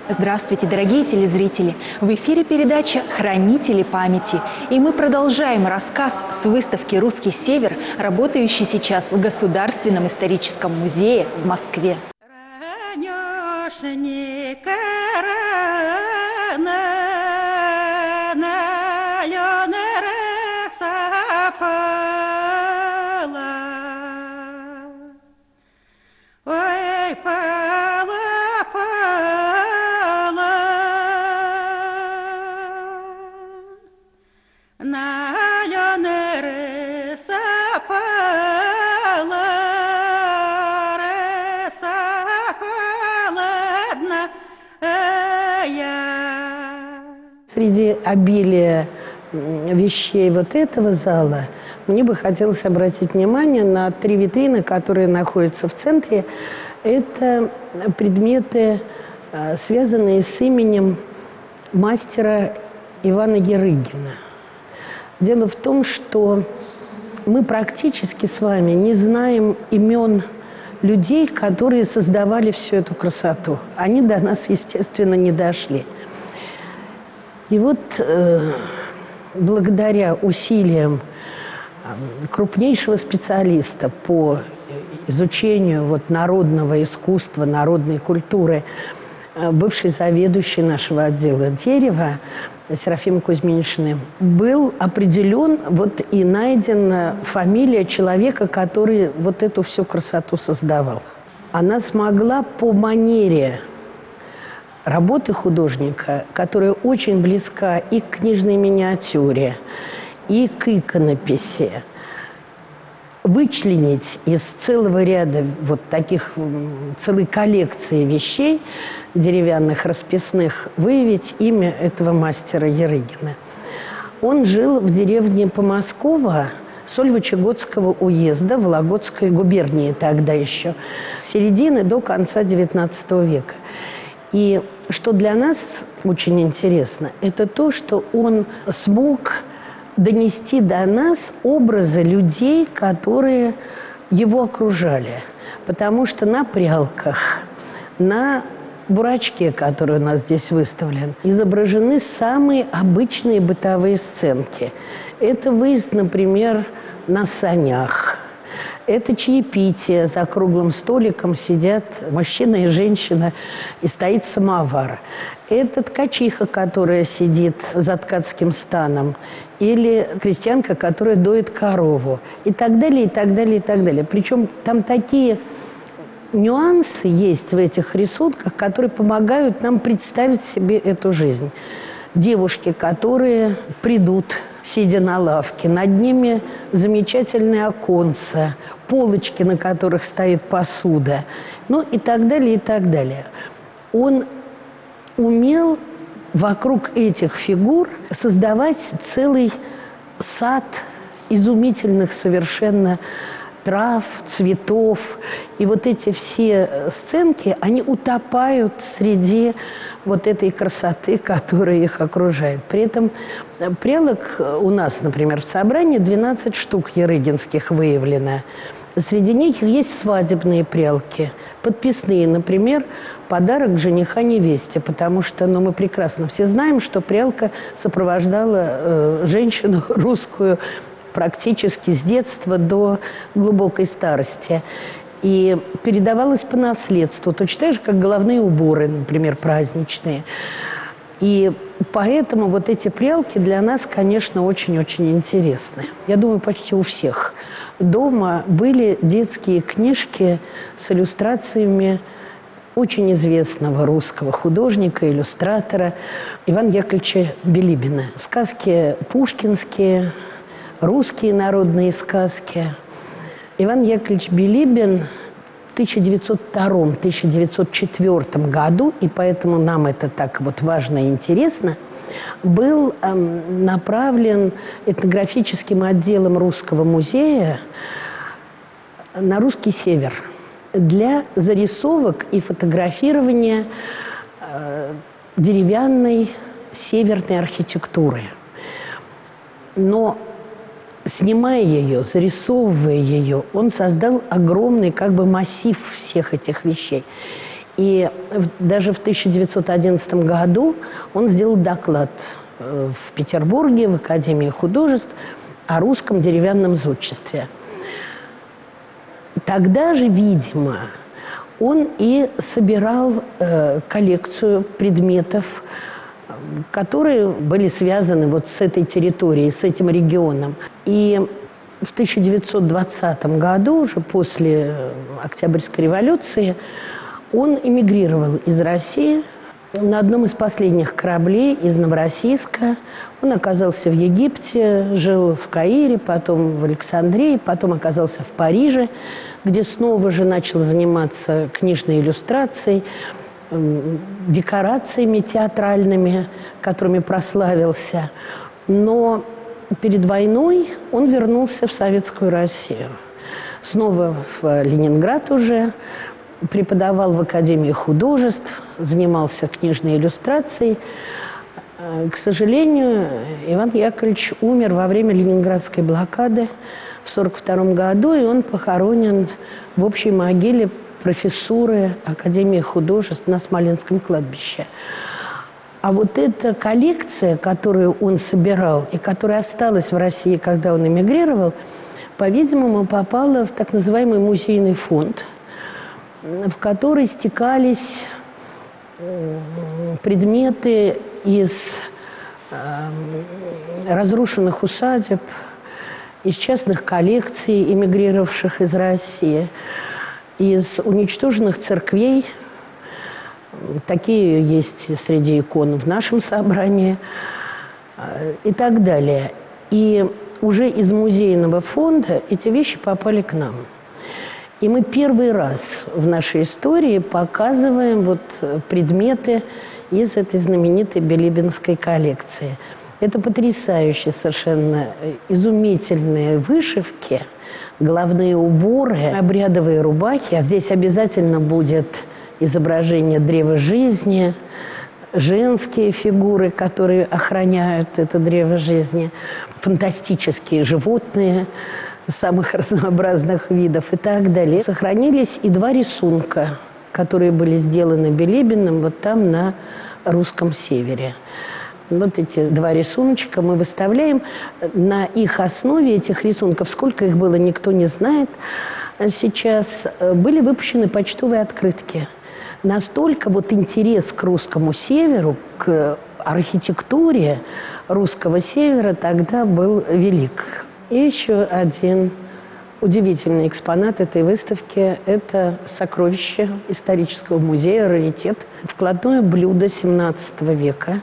Здравствуйте, дорогие телезрители! В эфире передача «Хранители памяти». И мы продолжаем рассказ с выставки «Русский север», работающей сейчас в Государственном историческом музее в Москве. Среди обилия вещей вот этого зала мне бы хотелось обратить внимание на 3 витрины, которые находятся в центре. Это предметы, связанные с именем мастера Ивана Ярыгина. Дело в том, что мы практически с вами не знаем имен людей, которые создавали всю эту красоту. Они до нас, естественно, не дошли. И вот благодаря усилиям крупнейшего специалиста по изучению вот народного искусства, народной культуры, бывший заведующий нашего отдела дерева Серафимы Кузьминишны, был определен вот и найдена фамилия человека, который вот эту всю красоту создавал. Она смогла по манере работы художника, которая очень близка и к книжной миниатюре, и к иконописи, вычленить из целого ряда вот таких, целой коллекции вещей деревянных, расписных, выявить имя этого мастера Ярыгина. Он жил в деревне Помоскова Сольвычегодского уезда Вологодской губернии тогда еще, с середины до конца XIX века. И что для нас очень интересно, это то, что он смог донести до нас образы людей, которые его окружали. Потому что на прялках, на бурачке, который у нас здесь выставлен, изображены самые обычные бытовые сценки. Это выезд, например, на санях. Это чаепитие. За круглым столиком сидят мужчина и женщина, и стоит самовар. Это ткачиха, которая сидит за ткацким станом. Или крестьянка, которая доит корову. И так далее, и так далее, и так далее. Причем там такие нюансы есть в этих рисунках, которые помогают нам представить себе эту жизнь. Девушки, которые придут, сидя на лавке, над ними замечательные оконца, полочки, на которых стоит посуда, ну и так далее, и так далее. Он умел вокруг этих фигур создавать целый сад изумительных совершенно трав, цветов. И вот эти все сценки, они утопают среди вот этой красоты, которая их окружает. При этом прялок у нас, например, в собрании 12 штук ярыгинских выявлено. Среди них есть свадебные прялки, подписные, например, подарок жениха невесте, потому что мы прекрасно все знаем, что прялка сопровождала женщину русскую практически с детства до глубокой старости. И передавалось по наследству, точно так же, как головные уборы, например, праздничные. И поэтому вот эти прялки для нас, конечно, очень-очень интересны. Я думаю, почти у всех дома были детские книжки с иллюстрациями очень известного русского художника, иллюстратора Ивана Яковлевича Билибина. Сказки пушкинские, русские народные сказки. Иван Яковлевич Билибин в 1902-1904 году, и поэтому нам это так вот важно и интересно, был направлен этнографическим отделом Русского музея на Русский север для зарисовок и фотографирования деревянной северной архитектуры. Но снимая ее, зарисовывая ее, он создал огромный как бы массив всех этих вещей. И даже в 1911 году он сделал доклад в Петербурге, в Академии художеств, о русском деревянном зодчестве. Тогда же, видимо, он и собирал коллекцию предметов, которые были связаны вот с этой территорией, с этим регионом. И в 1920 году, уже после Октябрьской революции, он эмигрировал из России. На одном из последних кораблей из Новороссийска он оказался в Египте, жил в Каире, потом в Александрии, потом оказался в Париже, где снова же начал заниматься книжной иллюстрацией, декорациями театральными, которыми прославился. Но перед войной он вернулся в Советскую Россию. Снова в Ленинград уже, преподавал в Академии художеств, занимался книжной иллюстрацией. К сожалению, Иван Яковлевич умер во время Ленинградской блокады в 1942 году, и он похоронен в общей могиле профессуры Академии художеств на Смоленском кладбище. А вот эта коллекция, которую он собирал и которая осталась в России, когда он эмигрировал, по-видимому, попала в так называемый музейный фонд, в который стекались предметы из разрушенных усадеб, из частных коллекций, эмигрировавших из России, из уничтоженных церквей. Такие есть среди икон в нашем собрании и так далее. И уже из музейного фонда эти вещи попали к нам. И мы первый раз в нашей истории показываем вот предметы из этой знаменитой билибинской коллекции. Это потрясающие, совершенно изумительные вышивки, головные уборы, обрядовые рубахи. А здесь обязательно будет изображение древа жизни, женские фигуры, которые охраняют это древо жизни, фантастические животные самых разнообразных видов и так далее. Сохранились и два рисунка, которые были сделаны Билибиным вот там на русском севере. Вот эти два рисуночка мы выставляем. На их основе этих рисунков, сколько их было, никто не знает сейчас, были выпущены почтовые открытки. Настолько вот интерес к русскому северу, к архитектуре русского севера тогда был велик. И еще один удивительный экспонат этой выставки – это сокровище исторического музея, раритет, вкладное блюдо XVII века,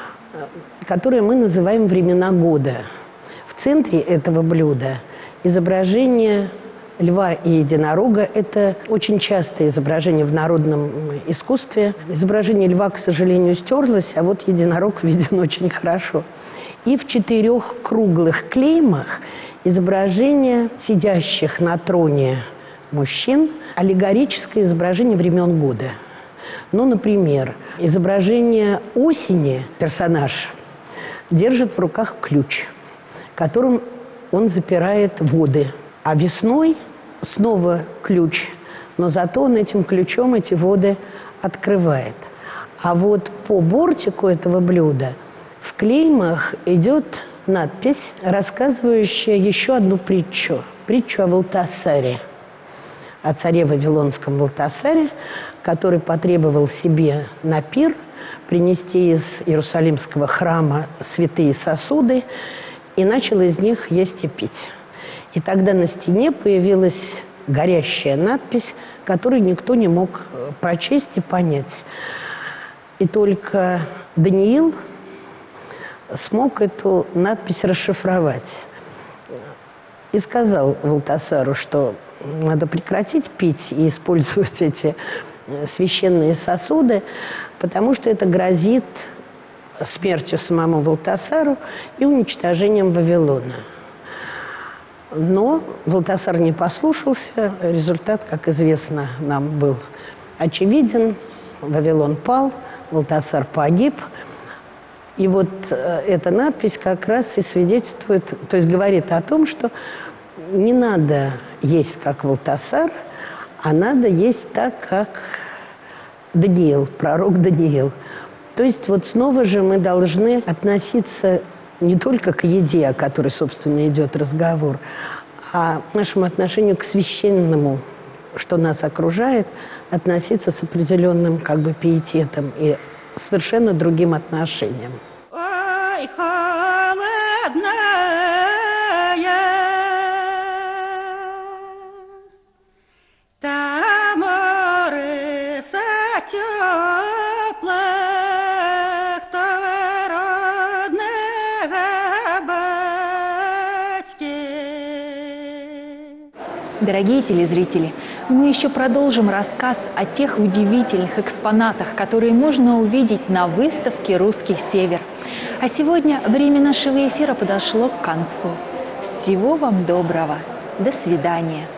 которое мы называем «Времена года». В центре этого блюда изображение льва и единорога. Это очень частое изображение в народном искусстве. Изображение льва, к сожалению, стерлось, а вот единорог виден очень хорошо. И в 4 круглых клеймах изображение сидящих на троне мужчин, аллегорическое изображение времен года. Ну, например, изображение осени персонаж держит в руках ключ, которым он запирает воды. А весной снова ключ, но зато он этим ключом эти воды открывает. А вот по бортику этого блюда в клеймах идет надпись, рассказывающая еще одну притчу. Притчу о Валтасаре, о царе Вавилонском Валтасаре, который потребовал себе на пир принести из Иерусалимского храма святые сосуды и начал из них есть и пить. И тогда на стене появилась горящая надпись, которую никто не мог прочесть и понять. И только Даниил смог эту надпись расшифровать. И сказал Валтасару, что надо прекратить пить и использовать эти священные сосуды, потому что это грозит смертью самому Валтасару и уничтожением Вавилона. Но Валтасар не послушался. Результат, как известно, нам был очевиден. Вавилон пал, Валтасар погиб. И вот эта надпись как раз и свидетельствует, то есть говорит о том, что не надо есть, как Валтасар, а надо есть так, как Даниил, пророк Даниил. То есть вот снова же мы должны относиться не только к еде, о которой, собственно, идет разговор, а нашему отношению к священному, что нас окружает, относиться с определенным как бы пиететом и совершенно другим отношением. Ой, холодная, та море теплых, то родного батьки. Дорогие телезрители, мы еще продолжим рассказ о тех удивительных экспонатах, которые можно увидеть на выставке «Русский Север». А сегодня время нашего эфира подошло к концу. Всего вам доброго. До свидания.